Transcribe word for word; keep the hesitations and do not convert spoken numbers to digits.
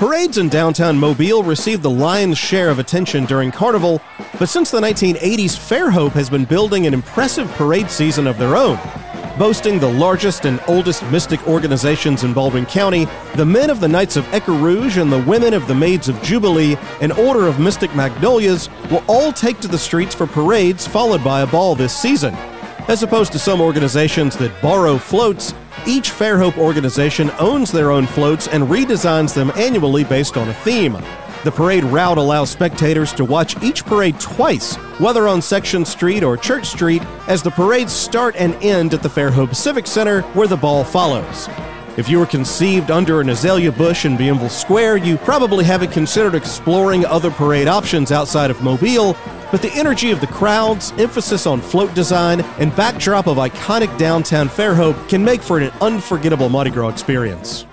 Parades in downtown Mobile receive the lion's share of attention during Carnival, but since the nineteen eighties, Fairhope has been building an impressive parade season of their own. Boasting the largest and oldest Mystic organizations in Baldwin County, the men of the Knights of Echo Rouge and the women of the Maids of Jubilee and Order of Mystic Magnolias will all take to the streets for parades followed by a ball this season. As opposed to some organizations that borrow floats, each Fairhope organization owns their own floats and redesigns them annually based on a theme. The parade route allows spectators to watch each parade twice, whether on Section Street or Church Street, as the parades start and end at the Fairhope Civic Center, where the ball follows. If you were conceived under an azalea bush in Bienville Square, you probably haven't considered exploring other parade options outside of Mobile, but the energy of the crowds, emphasis on float design, and backdrop of iconic downtown Fairhope can make for an unforgettable Mardi Gras experience.